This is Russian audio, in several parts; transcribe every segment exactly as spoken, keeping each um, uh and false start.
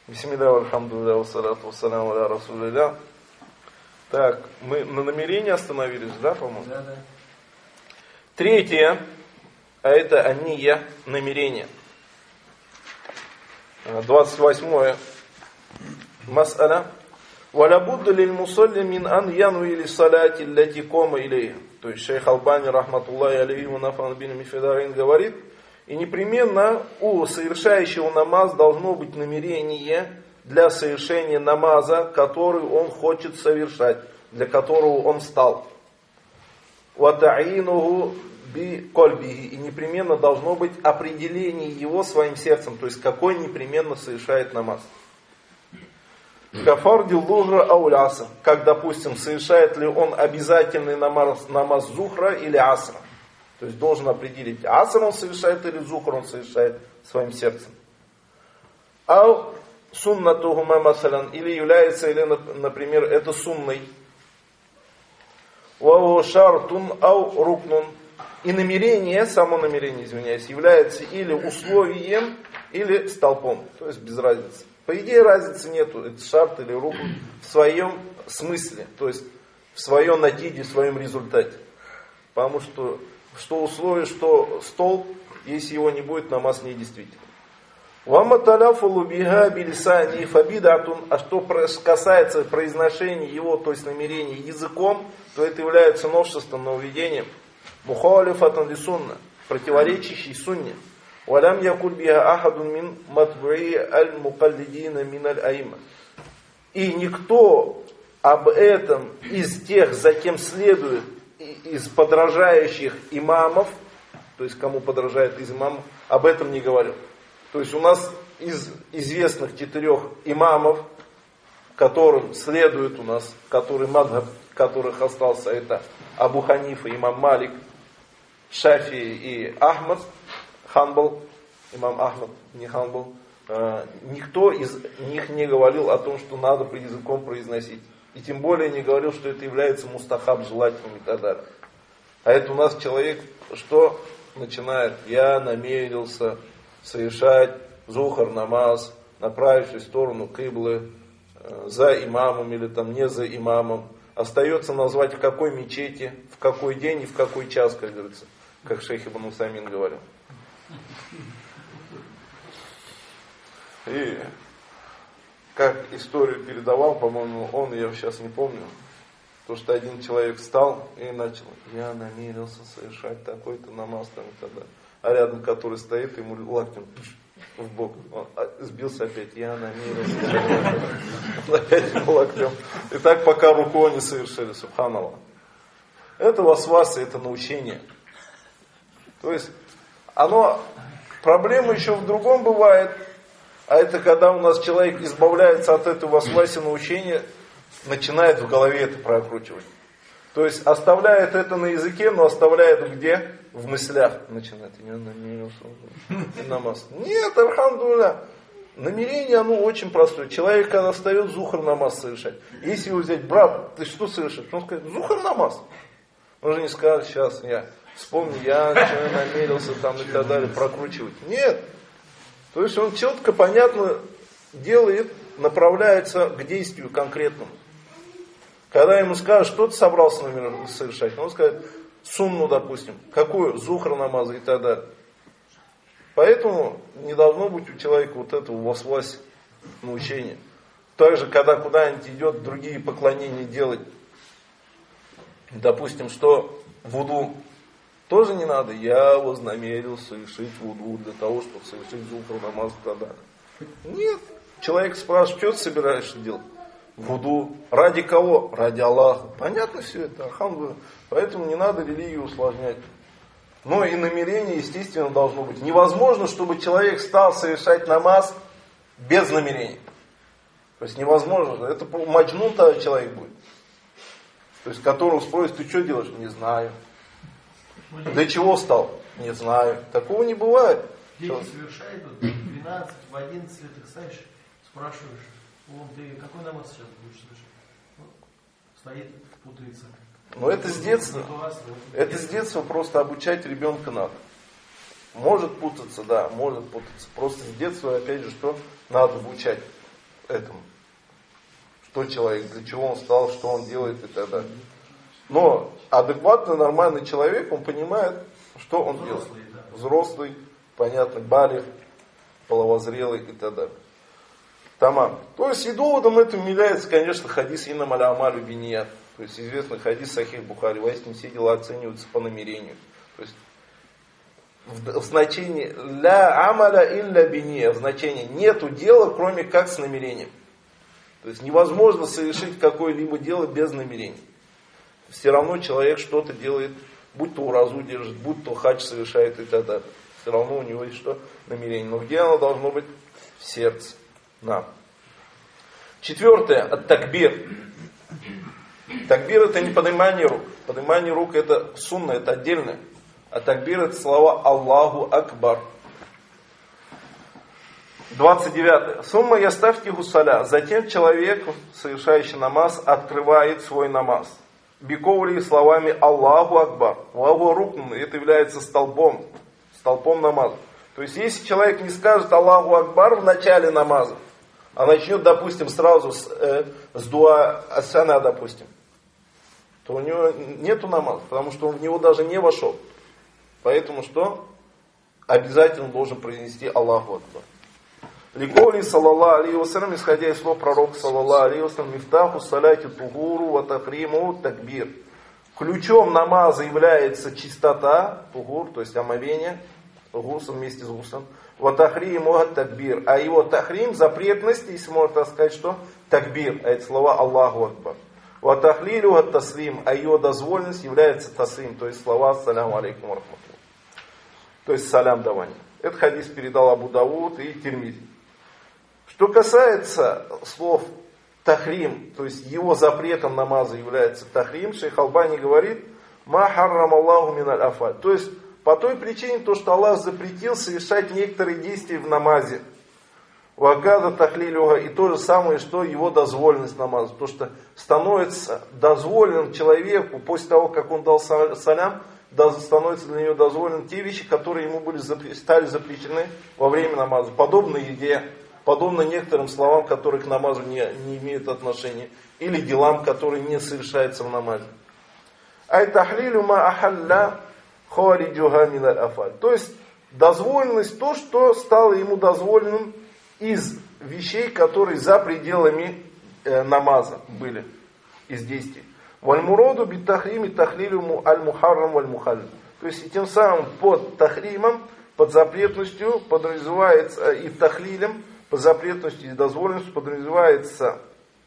Бисмилля, альхамдулилля, вассалату вассаляму аля расулилля. Так, мы на намерении остановились, да, по-моему? Да, да. Третье, а это анния, намерение. двадцать восьмое. Мас'аля. Валябудда лиль мусалли мин ан януи ли саляти лати кома илей. То есть шейх Албани, рахматуллахи алейхи, ванафан бин Мифидарин говорит, и непременно у совершающего намаз должно быть намерение для совершения намаза, который он хочет совершать, для которого он встал. Ватаинуху би кольбихи. И непременно должно быть определение его своим сердцем, то есть какой непременно совершает намаз. Кафардил лухра ауляса, как, допустим, совершает ли он обязательный намаз, намаз зухра или асра. То есть должен определить, аср он совершает или зухр он совершает своим сердцем. Ау суннатухума масалян, или является, или, например, это сунной. Вау шартун ау рукнун. И намерение, само намерение, извиняюсь, является или условием, или столпом. То есть без разницы. По идее разницы нету, это шарт или рукн в своем смысле, то есть в своем натиде, в своем результате. Потому что что условие, что столб, если его не будет, намаз недействителен. А что касается произношения его, то есть намерения языком, то это является новшеством, нововведением. Мухалифатан ли сунна, противоречащий сунне. Валям якуль биха ахадун мин матбуи аль-мукаллидина мин аль-аима. И никто об этом из тех, за кем следует, из подражающих имамов, то есть кому подражает из имамов, об этом не говорил. То есть у нас из известных четырех имамов, которым следует у нас, который мадхаб, которых остался, это Абу Ханифа, имам Малик, Шафи и Ахмад, Ханбал, имам Ахмад, не Ханбал, никто из них не говорил о том, что надо по языком произносить. И тем более не говорил, что это является мустахаб, желательным и так далее. А это у нас человек, что начинает, я намерился совершать зухар намаз, направившись в сторону киблы, за имамом или там не за имамом. Остается назвать в какой мечети, в какой день и в какой час, как говорится, как шейх Ибн Усаймин говорил. И как историю передавал, по-моему, он, я сейчас не помню, то, что один человек встал и начал, я намерился совершать такой-то намаз там и так далее. А рядом, который стоит, ему локтем в бок. Он сбился опять, я намерился. Он опять ему локтем. И так пока рукой не совершили, субханаллах. Это васваса, это научение. То есть, оно, проблема еще в другом бывает. А это когда у нас человек избавляется от этого васваси научения, начинает в голове это прокручивать. То есть оставляет это на языке, но оставляет где? В мыслях. Начинает. Я намерился. Намаз. Нет, альхамдулилля. Намерение, оно очень простое. Человек, когда встает, зухар намаз совершать. Если его взять, брат, ты что совершаешь? Он скажет, зухар намаз. Он же не скажет, сейчас я вспомню, я что намерился там и так далее, прокручивать. Нет. То есть он четко, понятно делает, направляется к действию конкретному. Когда ему скажут, что ты собрался совершать, он скажет, сунну, допустим, какую, зухр намаза и так далее. Поэтому не должно быть у человека вот этого васваси научения. Также, когда куда-нибудь идет другие поклонения делать, допустим, что вуду, тоже не надо, я вознамерился совершить вуду для того, чтобы совершить зухр намаз и так далее. Нет. Человек спрашивает, что ты собираешься делать? Вуду. Ради кого? Ради Аллаха. Понятно все это, альхамдулилля. Поэтому не надо религию усложнять. Но и намерение, естественно, должно быть. Невозможно, чтобы человек стал совершать намаз без намерения. То есть невозможно. Это маджнун тогда человек будет. То есть которого спросят, ты что делаешь? Не знаю. Для чего встал? Не знаю. Такого не бывает. Дети совершают, вот, двенадцать, в одиннадцать лет их ставишь, спрашиваешь, он, ты какой намаз сейчас будешь совершать? Ну, стоит, путается. Но это с детства. Это с детства просто обучать ребенка надо. Может путаться, да, может путаться. Просто с детства, опять же, что надо обучать. этому. Что человек, для чего он встал, что он делает и так далее. Но адекватный, нормальный человек, он понимает, что он делает. Взрослый, понятно, балиг, половозрелый и так далее. Тамам. То есть и доводом этому является, конечно, хадис иннам аля амалю бинният. То есть известный хадис Сахих Бухари. Воистину все дела оцениваются по намерению. То есть в, в значении ля амаля илля бинния, в значении нету дела, кроме как с намерением. То есть невозможно совершить какое-либо дело без намерения. Все равно человек что-то делает, будь то уразу держит, будь то хадж совершает и так далее. Все равно у него есть что? Намерение. Но где оно должно быть? В сердце. На. Четвертое. Ат-такбир. Такбир это не поднимание рук. Поднимание рук это сунна, это отдельное. А такбир это слова Аллаху Акбар. двадцать девятое. Сумма яставьте гусаля. Затем человек, совершающий намаз, открывает свой намаз. Бикоули словами Аллаху Акбар. Аллаху рукн, это является столбом. Столпом намаза. То есть, если человек не скажет Аллаху Акбар в начале намаза, а начнет, допустим, сразу с, э, с дуа асана, допустим, то у него нету намаза, потому что он в него даже не вошел. Поэтому что? Обязательно должен произнести Аллаху Акбар. Ликоли, саллаллаху алейхи вассалям, исходя из слов пророка, саллаллаху алейхи вассалям, мифтаху саляти тугуру ва тахриму такбир. Ключом намаза является чистота, тугур, то есть омовение, гусл вместе с гуслом. Ва тахриму такбир. А его тахрим, запретность, если можно так сказать, что? Такбир, а это слова Аллаху Акбар. Ва тахлилю таслим, а его дозволенность является таслим, то есть слова ассаляму алейкум ва рахматуллах. То есть салям давание. Этот хадис передал Абу Дауд и Тирмизи. Что касается слов тахрим, то есть его запретом намаза является тахрим, шейх Албани говорит, ма харрам Аллаху миналь афаль. То есть по той причине, то, что Аллах запретил совершать некоторые действия в намазе. Вагада тахлилюга, и то же самое, что его дозволенность намаза. То, что становится дозволенным человеку после того, как он дал салям, становится для него дозволен те вещи, которые ему были, стали запрещены во время намаза. Подобно еде, подобно некоторым словам, которые к намазу не, не имеют отношения, или делам, которые не совершаются в намазе. Ай-тахлилю ма ахалля хариджуха миналь афаль. То есть дозволенность, то, что стало ему дозволенным из вещей, которые за пределами э, намаза были, из действий. Вальмуроду бит тахрими тахлилю аль-мухаррам валь-мухалл. То есть и тем самым под тахримом, под запретностью подразумевается и тахлилем, под запретностью и дозволенностью подразумевается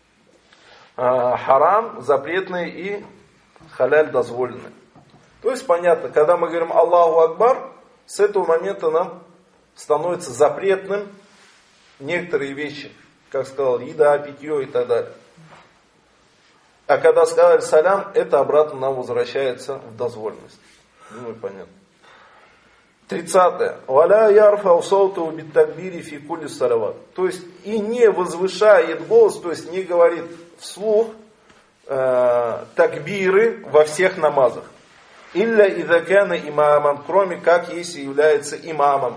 э, харам, запретное, и халяль, дозволенное. То есть понятно, когда мы говорим Аллаху Акбар, с этого момента нам становится запретным некоторые вещи, как сказал, еда, питье и так далее. А когда сказали салям, это обратно нам возвращается в дозволенность. Ну и понятно. Тридцатое. Валя ярфа усауту биттакбири фи кулли салават. То есть и не возвышает голос, то есть не говорит вслух э, такбиры во всех намазах. Илля идакана имамом, кроме как если является имамом.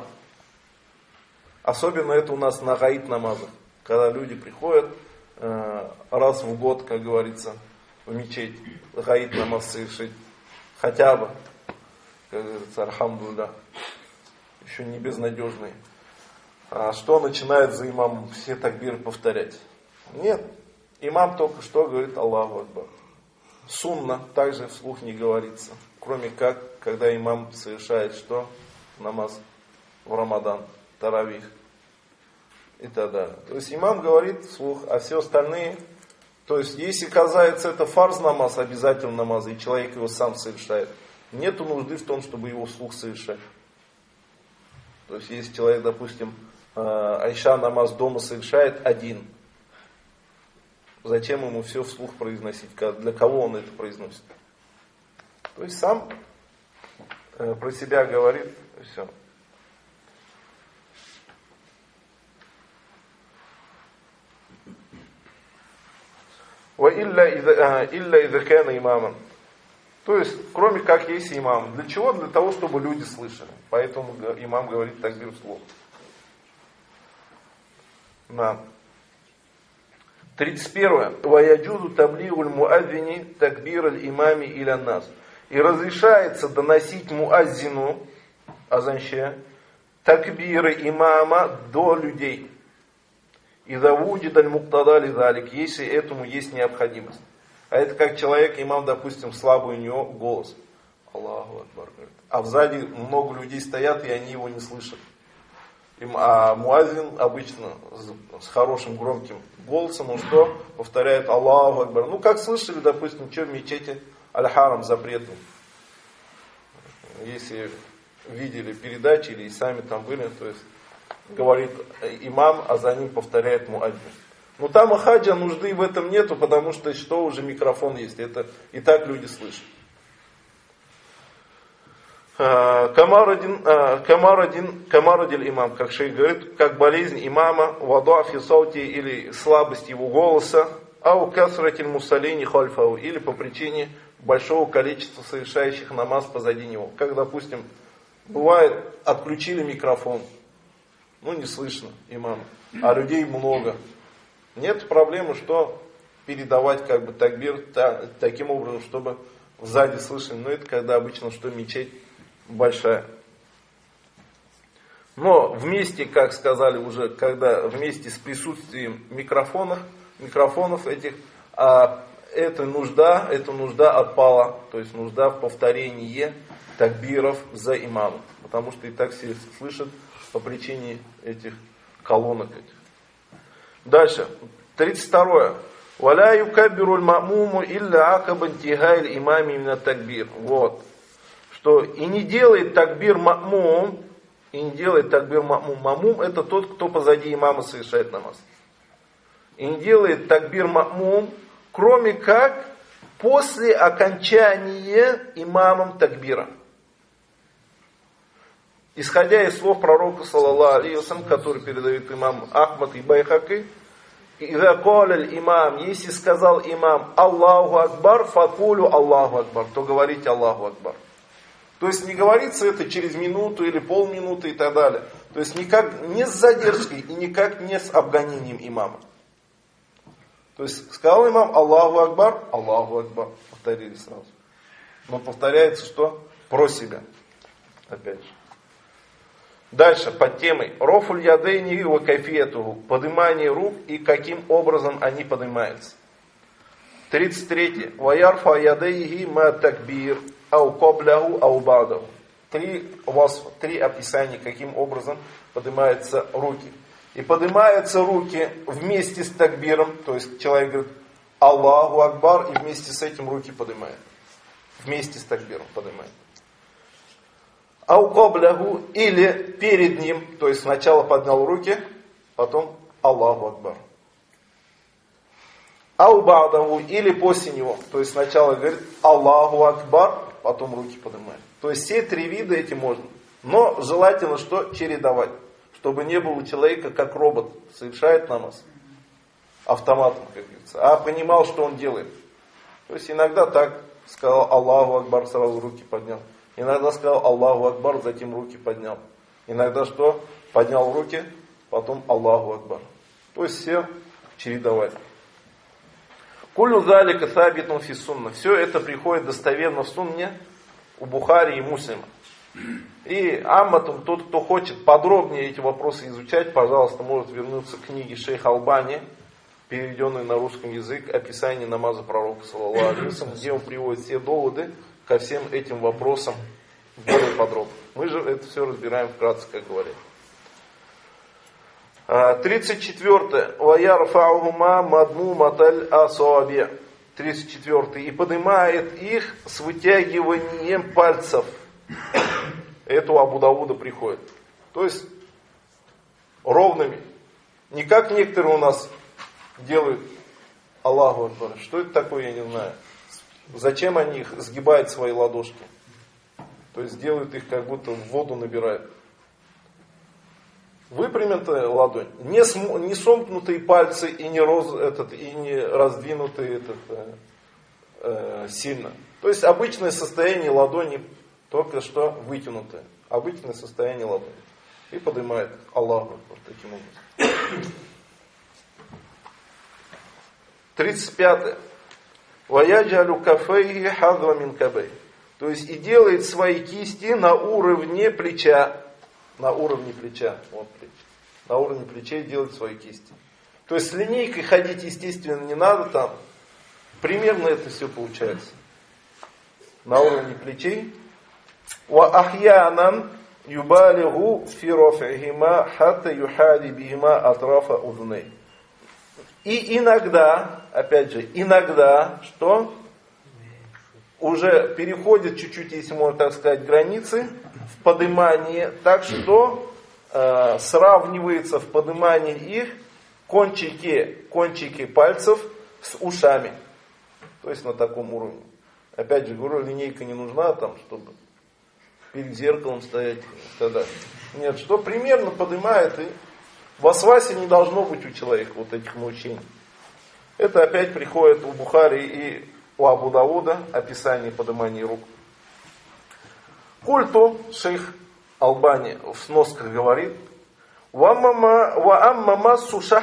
Особенно это у нас на гаид намазах. Когда люди приходят э, раз в год, как говорится, в мечеть, гаид намаз совершить. Хотя бы, как говорится, архамдулля, еще не безнадежный. А что начинает за имамом все такбиры повторять? Нет. Имам только что говорит Аллаху Акбар. Сунна также вслух не говорится. Кроме как, когда имам совершает что? Намаз в Рамадан, таравих и так далее. То есть имам говорит вслух, а все остальные, то есть если касается это фарз намаз, обязательно намаз, и человек его сам совершает, нету нужды в том, чтобы его вслух совершать. То есть если человек, допустим, айша намаз дома совершает один, зачем ему все вслух произносить? Для кого он это произносит? То есть сам э, про себя говорит, и все. Ва илля идза кана имаман. То есть, кроме как есть имам. Для чего? Для того, чтобы люди слышали. Поэтому имам говорит такбир вслух. На. тридцать первое. Ваяджузу таблигуль муаззини такбир аль-имами иля нас. И разрешается доносить муаззину, азанще, такбиры имама до людей. И завудит аль-муктада ли-залик, если этому есть необходимость. А это как человек, имам, допустим, слабый у него голос. Аллаху Акбар. А сзади много людей стоят, и они его не слышат. А муаззин обычно с хорошим громким голосом, он что? Повторяет Аллаху Акбар. Ну, как слышали, допустим, что в мечети Аль-Харам запретный. Если видели передачи или сами там были, то есть говорит имам, а за ним повторяет муаззин. Но там и хаджа нужды в этом нету, потому что что уже микрофон есть, это и так люди слышат. Камарадин, камарадин, камарадиль имам, как шейх говорит, как болезнь имама, вадуа фи саути, или слабость его голоса, ау касратиль мусалини хальфау, или по причине большого количества совершающих намаз позади него. Как, допустим, бывает, отключили микрофон, ну не слышно имама, а людей много. Нет проблемы, что передавать как бы такбир та, таким образом, чтобы сзади слышали. Но это когда обычно, что мечеть большая. Но вместе, как сказали уже, когда вместе с присутствием микрофонов, микрофонов этих, а, эта нужда, эта нужда отпала. То есть нужда в повторении такбиров за имамом. Потому что и так все слышат по причине этих колонок этих. Дальше, тридцать второе. Валя юкаббируль ма'муму илля акаба интихайль имами именно такбир. Вот. Что и не делает такбир ма'мум, и не делает такбир ма'мум. Ма'мум это тот, кто позади имама совершает намаз. И не делает такбир ма'мум, кроме как после окончания имамом такбира. Исходя из слов пророка, саллаллаху алейхи ва саллям, который передает имам Ахмад и Байхаки, «Иза каляль имам», если сказал имам «Аллаху Акбар», «Факулю Аллаху Акбар», то говорите «Аллаху Акбар». То есть не говорится это через минуту или полминуты и так далее. То есть никак не с задержкой и никак не с обгонением имама. То есть сказал имам «Аллаху Акбар», «Аллаху Акбар», повторили сразу. Но повторяется что? Про себя. Опять же. Дальше, под темой «Рофуль ядейни ва кайфиетуху», поднимание рук и каким образом они поднимаются. тридцать третье. «Ваярфа ядейхи ма такбир, ау кобляху, ау бадаху». Три, три описания, каким образом поднимаются руки. И поднимаются руки вместе с такбиром, то есть человек говорит «Аллаху Акбар» и вместе с этим руки поднимает. Вместе с такбиром поднимает. Аукоблягу, или перед ним, то есть сначала поднял руки, потом Аллаху Акбар. Аубадаху, или после него, то есть сначала говорит Аллаху Акбар, потом руки поднимает. То есть все три вида эти можно. Но желательно что? Чередовать. Чтобы не было у человека как робот, совершает намаз автоматом, как говорится, а понимал, что он делает. То есть иногда так сказал Аллаху Акбар, сразу руки поднял. Иногда сказал Аллаху Акбар, затем руки поднял. Иногда что? Поднял руки, потом Аллаху Акбар. То есть все чередовать. Кулю залика сабитун фи сунна. Все это приходит достоверно в сунне у Бухари и Муслима. И амматум, тот, кто хочет подробнее эти вопросы изучать, пожалуйста, может вернуться к книге шейха Албани, переведенной на русский язык, описание намаза пророка, саллаллаху алейхи ва саллям, где он приводит все доводы ко всем этим вопросам более подробно. Мы же это все разбираем вкратце, как говорят. тридцать четвёртое. Ваярфаухума мадму маталь асаби. тридцать четвёртый. И поднимает их с вытягиванием пальцев. Это у Абу Давуда приходит. То есть ровными. Не как некоторые у нас делают Аллаху Акбар. Что это такое, я не знаю. Зачем они их сгибают свои ладошки? То есть делают их, как будто в воду набирают. Выпрямятая ладонь, не, см, не сомкнутые пальцы и не, роз, этот, и не раздвинутые этот, э, э, сильно. То есть обычное состояние ладони, только что вытянутое. Обычное состояние ладони. И поднимает Аллаху Акбар таким образом. тридцать пятое. Ваяджалю кафейхи хадва мин кабей. То есть и делает свои кисти на уровне плеча. На уровне плеча. Вот плечо. На уровне плечей делает свои кисти. То есть с линейкой ходить, естественно, не надо там. Примерно это все получается. На уровне плечей. Ва ахьянан юбалигу фи раф'ихима хатта юхади бихима атрафа удуней. И иногда, опять же, иногда, что? Уже переходит чуть-чуть, если можно так сказать, границы в подымании, так что э, сравнивается в подымании их кончики, кончики пальцев с ушами. То есть на таком уровне. Опять же, говорю, линейка не нужна там, чтобы перед зеркалом стоять тогда. Нет, что примерно поднимает, и в васвасе не должно быть у человека вот этих научений. Это опять приходит у Бухари и у Абу Дауда описание поднимания рук. Культу шейх Албани в сносках говорит: а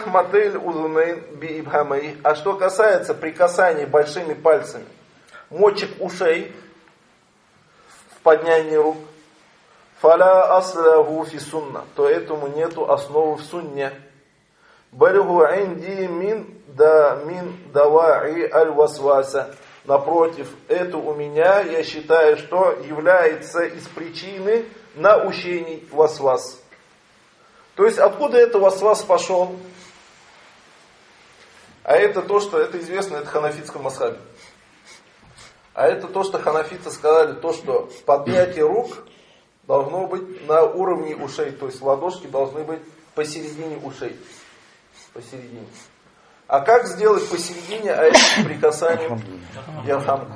что касается прикасания большими пальцами мочек ушей в поднянии рук, фаля асляху фи сунна, то этому нету основы в сунне. Балюху инди мин да мин даваи аль васваса. Напротив, это у меня, я считаю, что является из причины научений васвас. То есть, откуда это васвас пошел? А это то, что, это известно, это ханафитском мазхабе. А это то, что ханафиты сказали, то, что поднятие рук должно быть на уровне ушей. То есть, ладошки должны быть посередине ушей. Посередине. А как сделать посередине, а это с прикасанием ярхамку?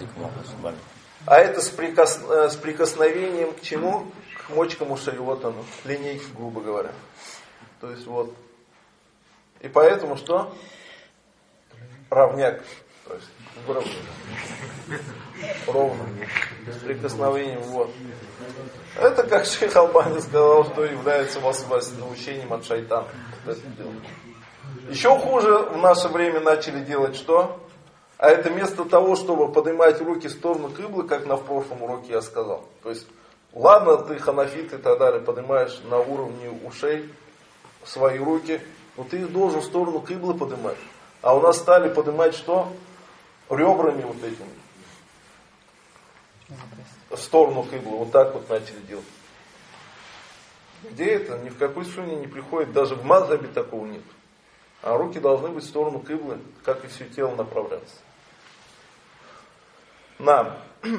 А это с, прикос, с прикосновением к чему? К мочкам ушей. Вот оно, линейки, грубо говоря. То есть вот. И поэтому что? Равняк. То есть ровно. Ровно. С прикосновением. Вот. Это, как шейх Албани сказал, что является научением от шайтана. Вот это дело. Еще хуже в наше время начали делать что? А это вместо того, чтобы поднимать руки в сторону киблы, как на в прошлом уроке я сказал. То есть, ладно, ты ханафит и так далее, поднимаешь на уровне ушей свои руки, но ты их должен в сторону киблы поднимать. А у нас стали поднимать что? Ребрами вот этими. В сторону киблы. Вот так вот начали делать. Где это? Ни в какой сунне не приходит. Даже в мазхабе такого нет. А руки должны быть в сторону киблы, как и все тело направляться. Нам.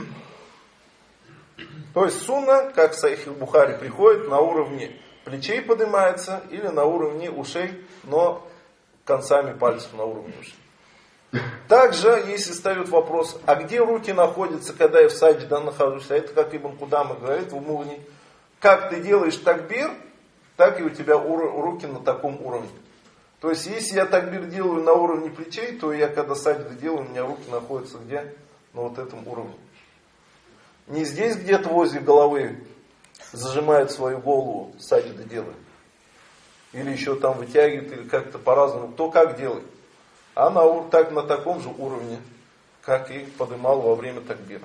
То есть сунна, как в Сахих Бухари, приходит на уровне плечей поднимается или на уровне ушей, но концами пальцев на уровне ушей. Также, если ставят вопрос, а где руки находятся, когда я в саджда нахожусь, а это как Ибн Кудама говорит в Мугни, как ты делаешь такбир, так и у тебя руки на таком уровне. То есть, если я такбир делаю на уровне плечей, то я когда саджда делаю, у меня руки находятся где? На вот этом уровне. Не здесь где-то возле головы зажимает свою голову, саджда делает. Или еще там вытягивает, или как-то по-разному. Кто как делает. А на, так, на таком же уровне, как и поднимал во время такбира.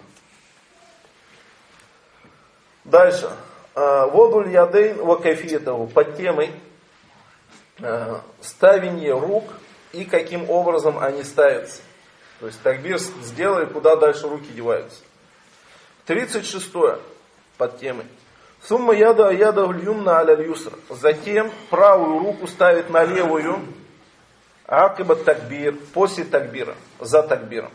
Дальше. Водуль ядейн ва кайфиятаху. Под темой ставение рук и каким образом они ставятся. То есть такбир сделай, куда дальше руки деваются. тридцать шестое под темой. Сумма яда яда льюмна аля юсра. Затем правую руку ставит на левую. Акиба такбир. После такбира. За такбиром.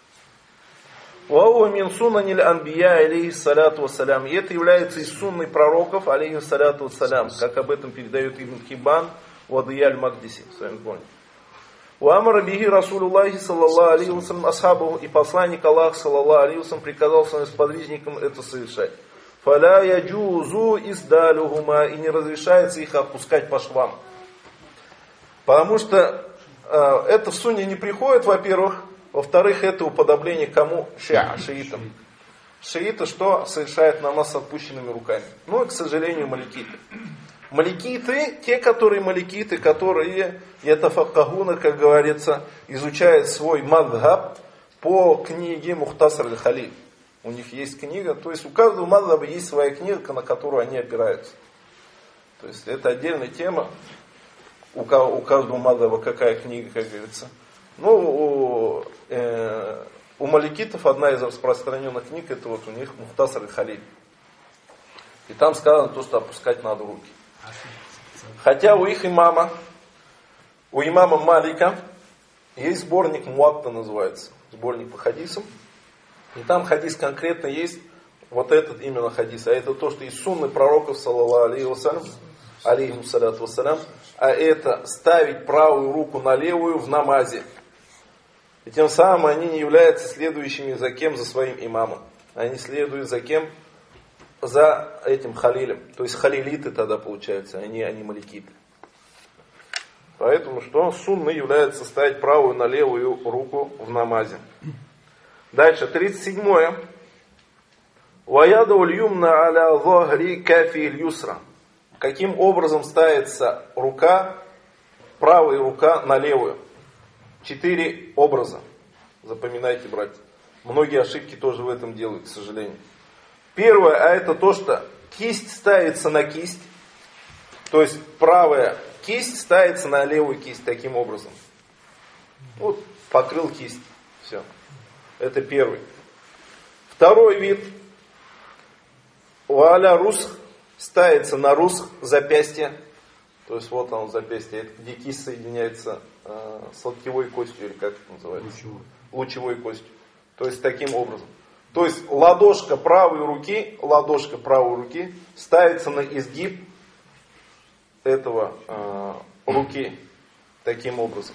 Вауа мин сунаниль анбия алейхиссаляту вассалям. И это является из сунны пророков алейхиссаляту вассалям. Как об этом передает Ибн Хиббан Вадыяль Магдиси. С вами помним. Уамара бихи Расулуллахи саллаллаху алейхи вассалям асхабу. И посланник Аллах саллаллаху алейхи вассалям приказал своим сподвижникам это совершать. Фаля яджузу издалюхума. И не разрешается их отпускать по швам. Потому что э, это в сунне не приходит, во-первых. Во-вторых, это уподобление кому? Шиа, шиитам. Шииты что? Совершает намаз с отпущенными руками. Ну и, к сожалению, маликиты. Маликиты, те, которые маликиты, которые ятафаккахуна, как говорится, изучают свой мадхаб по книге Мухтасар аль-Халиль. У них есть книга, то есть у каждого мадхаба есть своя книга, на которую они опираются. То есть это отдельная тема. У каждого мадхаба какая книга, как говорится. Ну, у, э, у маликитов одна из распространенных книг, это вот у них Мухтасар аль-Халиль. И там сказано то, что опускать надо руки. Хотя у их имама, у имама Малика есть сборник Муатта называется, сборник по хадисам. И там хадис конкретно есть, вот этот именно хадис. А это то, что из сунны пророков, саллаллаху алейхи вассалям, алейхи саляту вассалям, а это ставить правую руку на левую в намазе. И тем самым они не являются следующими за кем? За своим имамом. Они следуют за кем? За этим халилем. То есть халилиты тогда получаются, они, они маликиты. Поэтому что? Сунна является ставить правую на левую руку в намазе. Дальше, тридцать седьмое. Ваяду льюмна аля захри кафи юсра. Каким образом ставится рука, правая рука на левую? Четыре образа. Запоминайте, братья. Многие ошибки тоже в этом делают, к сожалению. Первое, а это то, что кисть ставится на кисть. То есть правая кисть ставится на левую кисть таким образом. Вот, покрыл кисть. Все. Это первый. Второй вид. Валя русх ставится на русх запястье. То есть вот он запястье, это где кисть соединяется э, с локтевой костью, или как это называется? Лучевой. Лучевой костью. То есть таким образом. То есть ладошка правой руки, ладошка правой руки ставится на изгиб этого э, руки таким образом.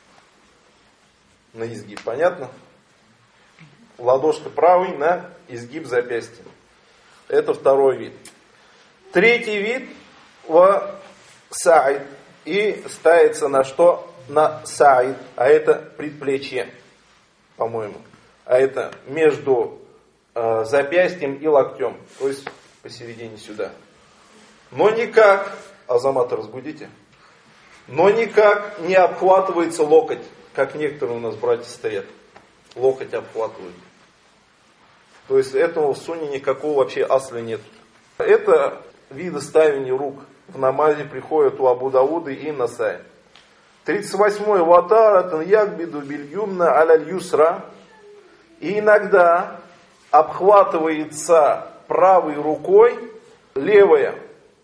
На изгиб. Понятно? Ладошка правой на изгиб запястья. Это второй вид. Третий вид в саид. И ставится на что? На саид. А это предплечье, по-моему. А это между э, запястьем и локтем. То есть посередине сюда. Но никак, Азамата разбудите, но никак не обхватывается локоть, как некоторые у нас братья стоят. Локоть обхватывают. То есть этого в сунне никакого вообще асля нет. Это виды ставения рук в намазе приходят у Абу Дауда и Насаи. тридцать восьмой. Ватаратан ягбиду бильюмна аляль юсра. И иногда обхватывается правой рукой левое.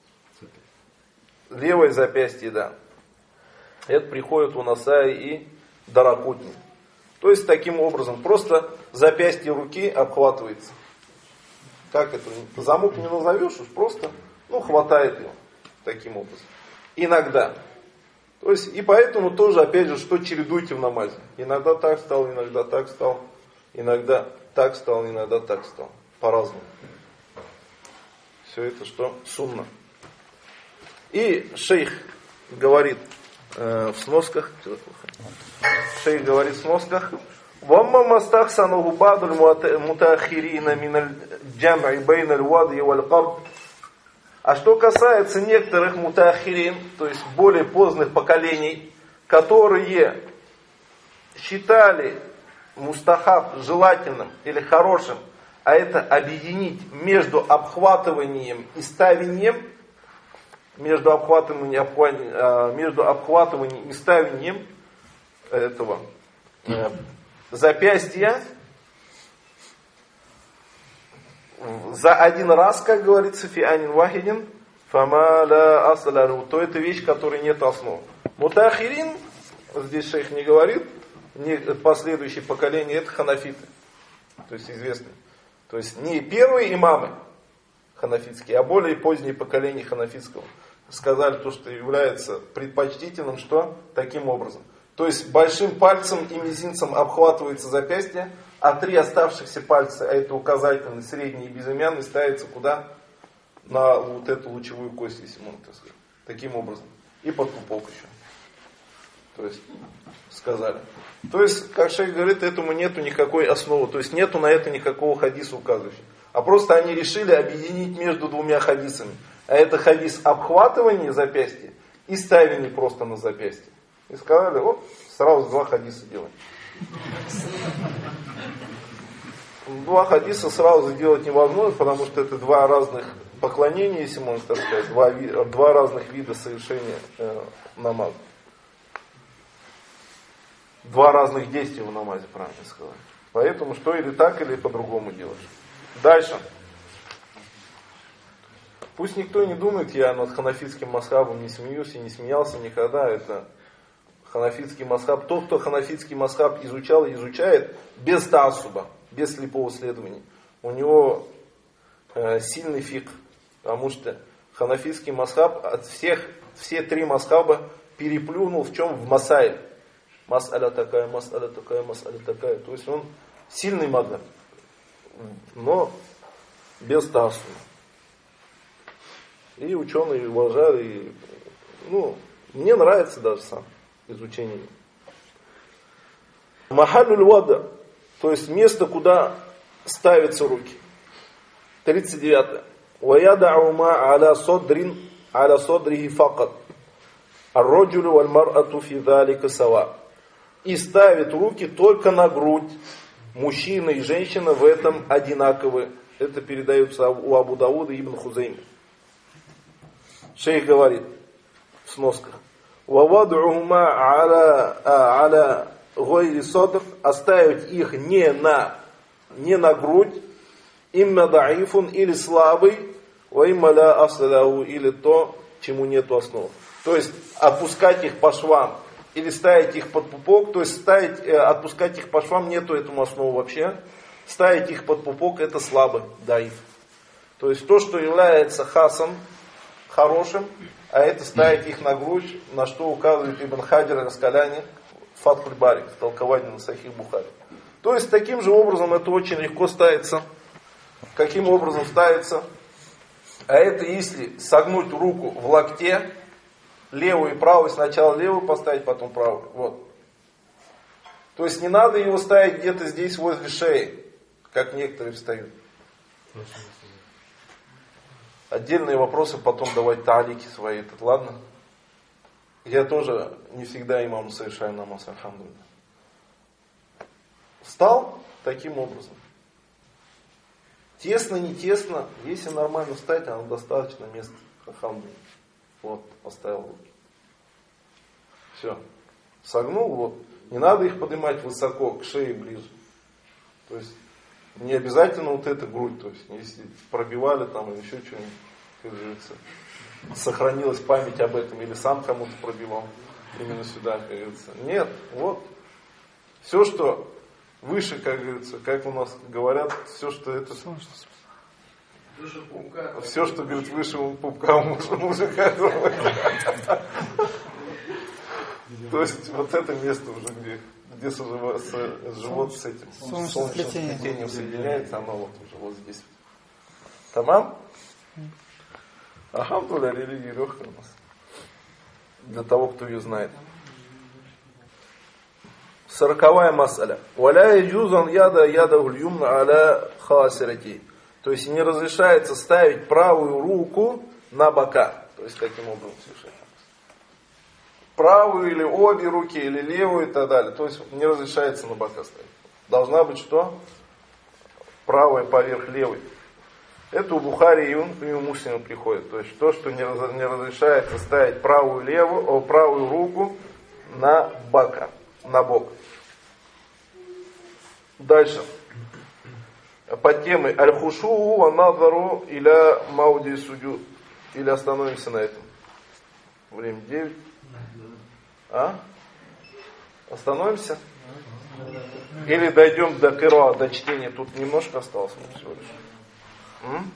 Левое запястье, да. Это приходит у Насаи и Даракутни. То есть таким образом просто запястье руки обхватывается. Как это? Замок не назовешь, уж просто, ну, хватает его. Таким образом. Иногда. То есть, и поэтому тоже, опять же, что чередуйте в намазе. Иногда так стал, иногда так стал. Иногда так стал, иногда так стал. По-разному. Все это что? Сунна. И шейх говорит э, в сносках. Шейх говорит в сносках. وَمَّا مَسْتَخْسَنُهُ بَعْضُ الْمُتَأَخِّرِينَ مِنَ الْجَمْعِ بَيْنَ الْوَضْعِ وَالْقَبْضِ. А что касается некоторых мутаахирин, то есть более поздних поколений, которые считали мустахаб желательным или хорошим, а это объединить между обхватыванием и ставением, между обхватыванием, между обхватыванием и ставением этого запястья за один раз, как говорится, фианин вахидин, фамаля аслару, то это вещь, которой нет основ. Мутахирин, здесь шейх не говорит, не, последующее поколение, это ханафиты, то есть известные. То есть не первые имамы ханафитские, а более поздние поколения ханафитского сказали то, что является предпочтительным, что таким образом. То есть большим пальцем и мизинцем обхватывается запястье, а три оставшихся пальца, а это указательный, средний и безымянный, ставится куда? На вот эту лучевую кость, если можно так сказать. Таким образом. И под пупок еще. То есть, сказали. То есть, как шейх говорит, этому нету никакой основы. То есть, нету на это никакого хадиса указывающего. А просто они решили объединить между двумя хадисами. А это хадис обхватывания запястья и ставили просто на запястье. И сказали, вот, сразу два хадиса делаем. Два хадиса сразу сделать невозможно, потому что это два разных поклонения, если можно так сказать, два, два разных вида совершения э, намаза. Два разных действия в намазе, правильно сказать. Поэтому что или так, или по-другому делаешь. Дальше. Пусть никто не думает, я над ханафитским мазхабом не смеюсь и не смеялся никогда. Это ханафитский мазхаб. Тот, кто ханафитский мазхаб изучал и изучает без таасуба, без слепого следования, у него э, сильный фикх. Потому что ханафитский мазхаб от всех, все три мазхаба переплюнул в чем? В масайль. Мас'аля такая, мас'аля такая, мас'аля такая. То есть он сильный мазхаб, но без таасуба. И ученые уважают, и, ну, мне нравится даже сам изучение. Махалюль вада, то есть место, куда ставятся руки. тридцать девятое. وَيَدَعُ مَا عَلَى صَدْرٍ عَلَى صَدْرِهِ فَقَطْ الرَّجُلُ وَالْمَرْأَةُ فِي ذَلِكَ سَوَاء. И ставит руки только на грудь. Мужчина и женщина в этом одинаковы. Это передается у Абу Дауда и Ибн Хузейми. Шейх говорит в сносках. وَوَضْعُهُمَا عَلَى عَلَى غَيْرِ صَدْرٍ. Оставить их не на, не на грудь. Имма даифун, или слабый, ва имма ла асля, или то, чему нету основ. То есть отпускать их по швам или ставить их под пупок, то есть ставить, э, отпускать их по швам, нету этому основы вообще. Ставить их под пупок — это слабый, даиф. То есть то, что является хасан, хорошим, а это ставить их на грудь, на что указывает Ибн Хаджар аль-Аскаляни в Фатхуль Бари, в толковании на Сахих Бухари. То есть таким же образом это очень легко ставится. Каким образом ставится? А это если согнуть руку в локте, левую и правую, сначала левую поставить, потом правую. Вот. То есть не надо его ставить где-то здесь возле шеи, как некоторые встают. Отдельные вопросы потом давать таалики свои. Этот, ладно? Я тоже не всегда имам совершаю намаз, альхамдулилля. Встал таким образом. Тесно, не тесно, если нормально встать, оно достаточно места. Альхамдулилля. Вот, поставил руки. Все. Согнул, вот. Не надо их поднимать высоко, к шее ближе. То есть не обязательно вот эта грудь. То есть если пробивали там или еще что-нибудь, как говорится, сохранилась память об этом, или сам кому-то пробивал именно сюда, как говорится. Нет, вот. Все, что выше, как говорится, как у нас говорят, все, что это... Все, что, говорит, выше пупка у мужика. То есть вот это место уже, где, где живот с этим солнечным сплетением соединяется, оно вот уже вот здесь. Тамам? Альхамдулилля, религия легкая у нас. Для того, кто ее знает. Сороковая мас'аля. Валя яджузан яда яда гульюмна аля хасирати. То есть не разрешается ставить правую руку на бока. То есть таким образом совершенно. Правую или обе руки, или левую и так далее. То есть не разрешается на бока ставить. Должна быть что? Правая поверх левой. Это у Бухари и у Муслима приходит. То есть то, что не разрешается ставить правую, левую, о, правую руку на бока, на бок. Дальше. Под темой аль-хушу ва назару иля мауди суджуд. Или остановимся на этом. Время девять. А? Остановимся? Или дойдем до кира, до чтения. Тут немножко осталось всего лишь. М?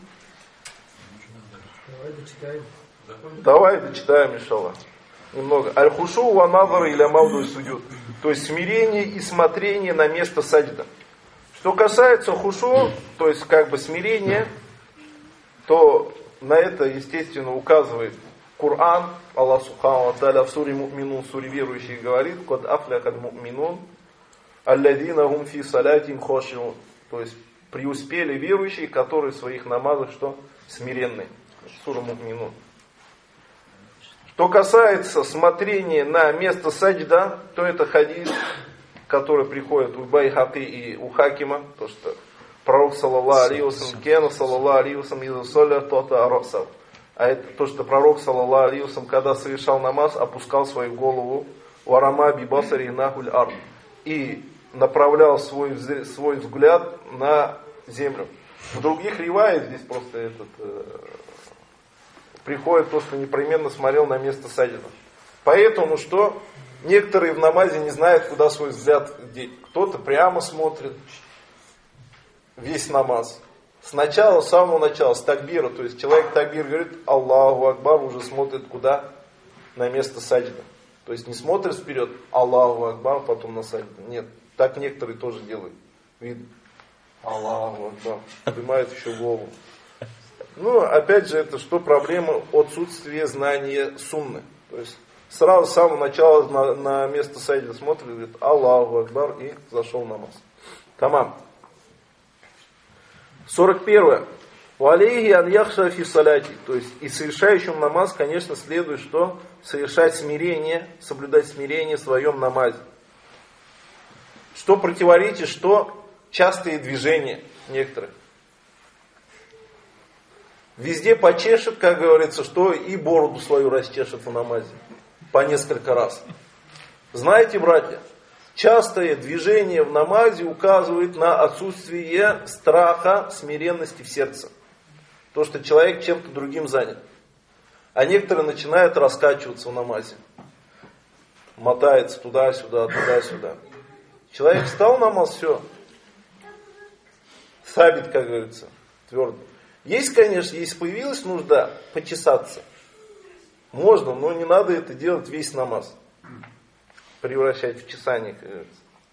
Давай дочитаем. Давай дочитаем, иншаллах. Немного. Аль-хушу ва назару иля мауди суджуд. То есть смирение и смотрение на место саджда. Что касается хушу, то есть как бы смирения, то на это, естественно, указывает Коран. Аллах Субхану ва Тааля в суре Му'минун, в суре верующих говорит: «Кад афляхаль му'минун, алладина гум фи салятим хошиун». То есть преуспели верующие, которые в своих намазах что? Смиренные. Сура Му'минун. Что касается смотрения на место саджда, то это хадис, который приходит у Байхаки и у Хакима, то что пророк саллаллаху алейхи ва саллям, кена саллаллаху алейхи ва саллям, иза салля тота арасав. А это то, что пророк саллаллаху алейхи ва саллям, когда совершал намаз, опускал свою голову варама бибасари нахуль ард и направлял свой, свой взгляд на землю. В других риваях здесь просто этот э, приходит то, что непременно смотрел на место саджда. Поэтому что? Некоторые в намазе не знают, куда свой взгляд деть. Кто-то прямо смотрит весь намаз. Сначала, с самого начала, с такбира. То есть человек такбир говорит Аллаху Акбар, уже смотрит куда? На место саджда. То есть не смотрит вперед Аллаху Акбар, потом на саджда. Нет, так некоторые тоже делают. Видно. Аллаху Акбар. Поднимает еще голову. Ну, опять же, это что проблема отсутствия знания сунны. То есть сразу с самого начала на, на место саджда смотрит, говорит Аллаху Акбар и зашел в намаз. Тамам. сорок первое. Валейхи ан яхша фи саляти. То есть и совершающим намаз, конечно, следует что? Совершать смирение, соблюдать смирение в своем намазе. Что противоречит, что частые движения некоторых. Везде почешет, как говорится, что и бороду свою расчешет в намазе. По несколько раз. Знаете, братья, частое движение в намазе указывает на отсутствие страха, смиренности в сердце. То, что человек чем-то другим занят. А некоторые начинают раскачиваться в намазе. Мотается туда-сюда, туда-сюда. Человек встал в намаз, все. Сабит, как говорится, твердо. Есть, конечно, если появилась нужда почесаться, можно, но не надо это делать весь намаз. Превращать в чесание, как говорится.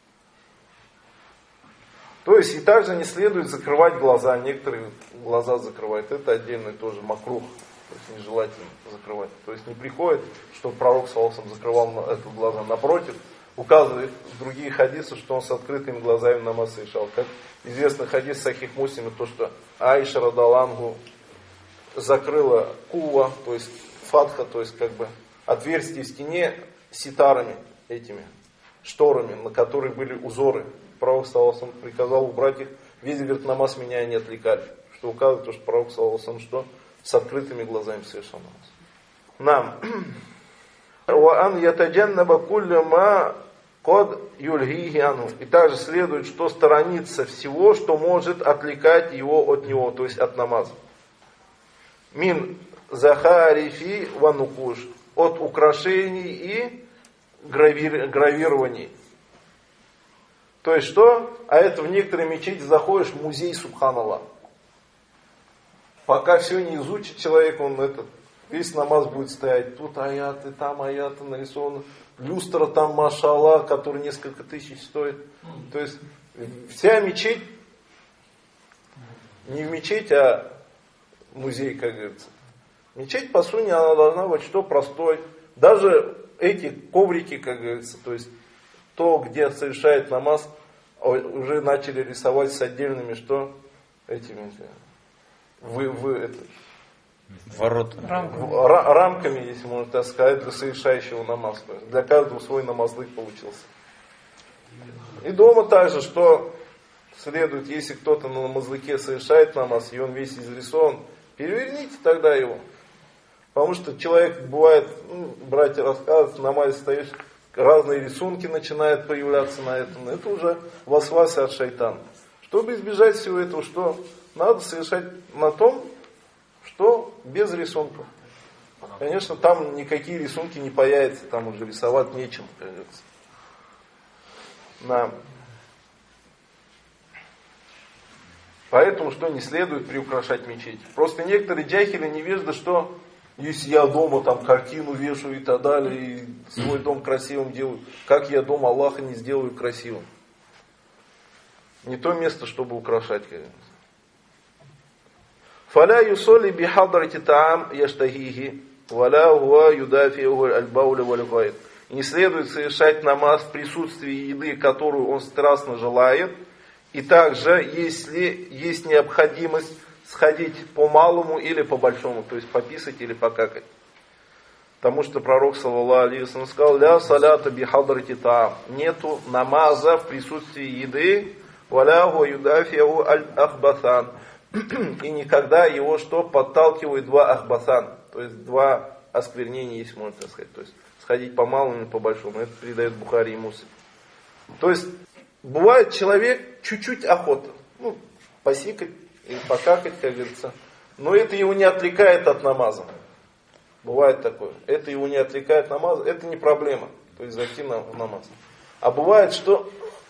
То есть и также не следует закрывать глаза. Некоторые глаза закрывают. Это отдельный тоже макрух. То есть нежелательно закрывать. То есть не приходит, что пророк саллаллаху алейхи ва саллям закрывал это глаза. Напротив, указывает в другие хадисы, что он с открытыми глазами намаз совершал. Как известный хадис Сахих Муслима, то что Аиша радаллаху закрыла кува, то есть фатха, то есть как бы отверстие в стене ситарами этими, шторами, на которых были узоры. Пророк саллаллаху алейхи ва саллям приказал убрать их. Весь, говорит, намаз меня не отвлекали. Что указывает, то, что пророк саллаллаху алейхи ва саллям что? С открытыми глазами совершал намаз. Нам. وأن يتجنب كل ما قد يلهيه عنه. И также следует, что сторониться всего, что может отвлекать его от него, то есть от намаза. Мин захарифи ванукуш. От украшений и гравир, гравирований. То есть что? А это в некоторые мечети заходишь в музей Субханаллах. Пока все не изучит человек, он этот весь намаз будет стоять. Тут аяты, там аяты нарисованы. Люстра там, машаллах, который несколько тысяч стоит. То есть вся мечеть, не в мечеть, а музей, как говорится. Мечеть, по сути, она должна быть что? Простой. Даже эти коврики, как говорится, то есть то, где совершает намаз, уже начали рисовать с отдельными что? Этими, вы, вы, это, Ворот. Рамками. рамками, если можно так сказать, для совершающего намаз. Для каждого свой намазлык получился. И дома также, что следует, если кто-то на намазлыке совершает намаз, и он весь изрисован, переверните тогда его. Потому что человек бывает, ну, братья рассказывают, в намазе стоишь, разные рисунки начинают появляться на этом. Это уже васвасы от шайтана. Чтобы избежать всего этого, что надо совершать на том, что без рисунков. Конечно, там никакие рисунки не появятся, там уже рисовать нечем, кажется. Да. Поэтому что не следует приукрашать мечеть. Просто некоторые джахили невежды, что если я дома там картину вешаю и так далее, и свой дом красивым делаю, как я дом Аллаха не сделаю красивым? Не то место, чтобы украшать, кажется. فلا يصلي بحضرة طعام يشتهيه ولا هو يدافعه البول والغائط. Не следует совершать намаз в присутствии еды, которую он страстно желает, и также, если есть необходимость, сходить по малому или по большому, то есть пописать или покакать. Потому что пророк, саллаллаху алейхи ва саллям, сказал: «Ля салята би хадрати таам». Нету намаза в присутствии еды, «Валя гу юдафиу аль-ахбасан». И никогда его что? Подталкивает два ахбасан, то есть два осквернения, если можно так сказать. То есть сходить по малому или по большому. Это передает Бухари и Муслим. То есть бывает человек чуть-чуть охота. Ну, посикать или покакать, как говорится. Но это его не отвлекает от намаза. Бывает такое. Это его не отвлекает от намаза. Это не проблема. То есть зайти на, в намаз. А бывает, что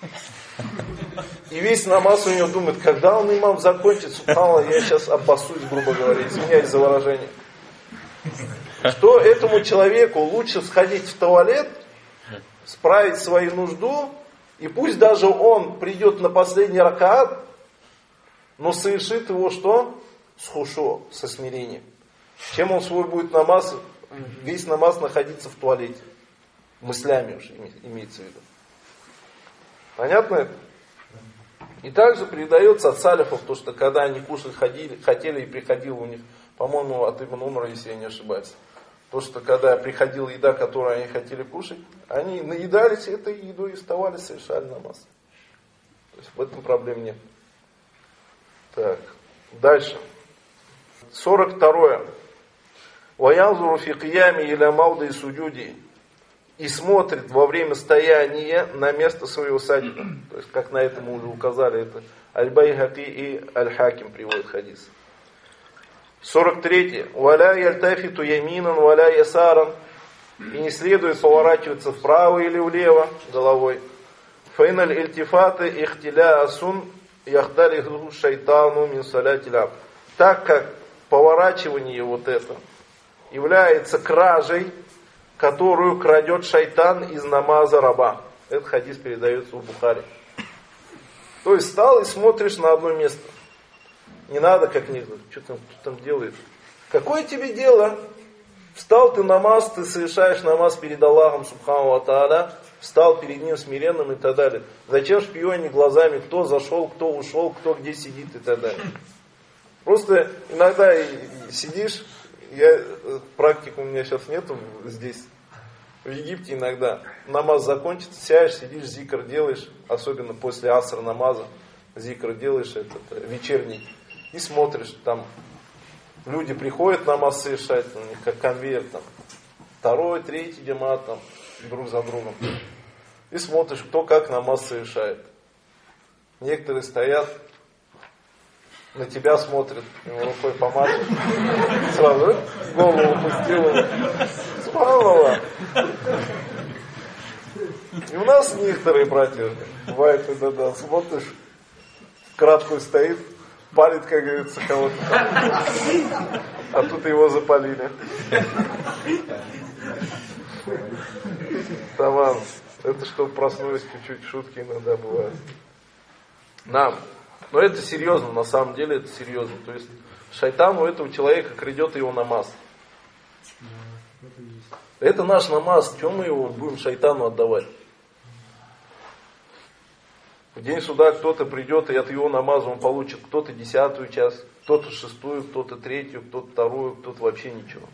и весь намаз у него думает, когда он, имам, закончит, субханаллах, я сейчас обоссусь, грубо говоря, извиняюсь за выражение. Что этому человеку лучше сходить в туалет, справить свою нужду, и пусть даже он придет на последний ракаат, но совершит его что? С хушо, со смирением. Чем он свой будет намаз, весь намаз находиться в туалете. Мыслями уже имеется в виду. Понятно это? И также передается от салифов, то, что когда они кушать ходили, хотели и приходил у них, по-моему, от Ибн Умара, если я не ошибаюсь, то, что когда приходила еда, которую они хотели кушать, они наедались этой едой и вставали, совершали намаз. То есть в этом проблем нет. Так, дальше. сорок второе. «Ваянзуру фи киями иля мауды суджуди». И смотрит во время стояния на место своего садика. То есть, как на это мы уже указали, это Аль-Байхаки и Аль-Хаким приводят хадис. сорок третье. «Валя яльтафиту яминан, валя ясаран». И не следует поворачиваться вправо или влево головой. «Файналь ильтифаты ихтиля асун яхдалиху шайтану мин салятиляб». Так как поворачивание вот это является кражей, которую крадет шайтан из намаза раба. Этот хадис передается в Бухари. То есть встал и смотришь на одно место. Не надо как некоторые, что там, что там делает. Какое тебе дело? Встал ты намаз, ты совершаешь намаз перед Аллахом Субхану ва Тааля, встал перед ним смиренным и так далее. Зачем шпионить глазами, кто зашел, кто ушел, кто где сидит и так далее. Просто иногда сидишь, я, практики у меня сейчас нету здесь, в Египте иногда, намаз закончится, сядешь, сидишь, зикр делаешь, особенно после аср намаза, зикр делаешь, этот вечерний, и смотришь, там люди приходят намаз совершать, у них как конвейер, там, второй, третий джамаат, там, друг за другом, и смотришь, кто как намаз совершает. Некоторые стоят, на тебя смотрят, ему рукой помашет, сразу голову опустил. Субханаллах. И у нас некоторые братья, бывает, когда да, смотришь, краткую стоит, палит, как говорится, кого-то там. А тут его запалили. Тамам. Это чтобы проснулись чуть-чуть, шутки иногда бывают. Нам. Но это серьезно, на самом деле это серьезно. То есть шайтан у этого человека крадет его намаз. Это наш намаз, чем мы его будем шайтану отдавать? В день суда кто-то придет, и от его намаза он получит кто-то десятую часть, кто-то шестую, кто-то третью, кто-то вторую, кто-то вообще ничего.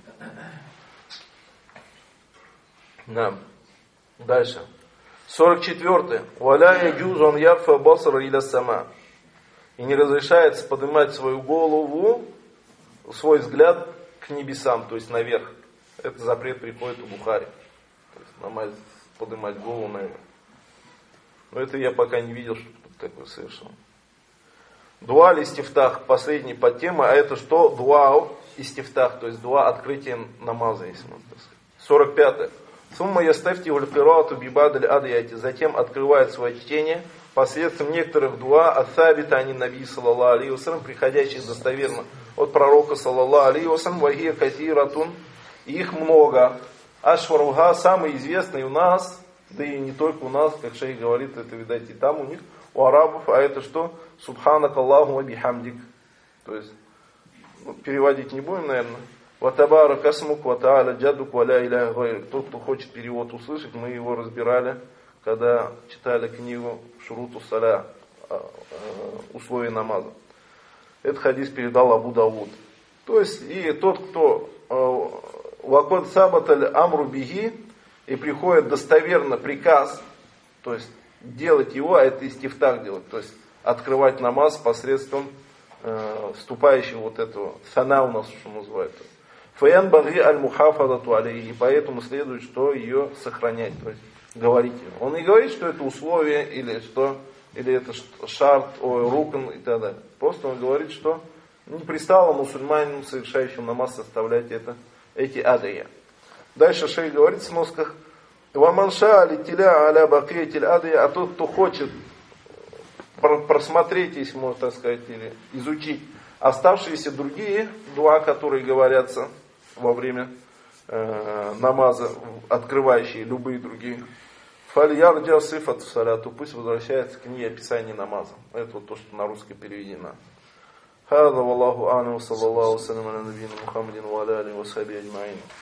Да. Дальше. сорок четвёртое. «Валя яджузу ан ярфа басара иля сама». И не разрешается поднимать свою голову, свой взгляд к небесам, то есть наверх. Этот запрет приходит у Бухари. То есть намаз поднимать голову наверх. Но это я пока не видел, что такое совершенно. Дуа листифтах, последняя подтема, а это что? Дуа истифтах, то есть дуа открытия намаза, если можно так сказать. сорок пятое. Сумма ястафти ульфирату бибадаль адияти. Затем открывает свое чтение посредством некоторых дуа ат-табита ани наби саллаллаху алейхи вассалям, приходящих достоверно от пророка саллаллаху алейхи вассалям, вахия катиратун, их много. Ашваруха, самый известный у нас, да и не только у нас, как шейх говорит, это, видать, и там у них, у арабов, а это что? Субханак Аллаху ва бихамдик. То есть, ну, переводить не будем, наверное. Ватабара касмук, ватааля джадук, валя иля гайр. Тот, кто хочет перевод услышать, мы его разбирали, когда читали книгу Шуруту Саля, условия намаза. Этот хадис передал Абу Дауд. То есть, и тот, кто вакод сабаталь амру биги, и приходит достоверно приказ, то есть делать его, а это истифтах делать, то есть открывать намаз посредством э, вступающего вот этого сана у нас, что называется. Фаян баги аль-мухафадату алейхи, и поэтому следует, что ее сохранять, то есть говорить ее. Он не говорит, что это условие, или что, или это шарт, ой, рукн и так далее. Просто он говорит, что не пристало мусульманину, совершающему намаз, составлять это, эти адыя. Дальше шейх говорит в сносках: «Ваманша алитиля аля бакиятиль адыя», а тот, кто хочет просмотреть, если можно так сказать, или изучить оставшиеся другие дуа, которые говорятся во время э, намаза, открывающие любые другие. Фальярджа сифат саляту, пусть возвращается к ней описание намаза. Это вот то, что на русский переведено. هذا والله أعلم وصلى الله وسلم على نبينا محمد وعلى آله وصحبه أجمعين.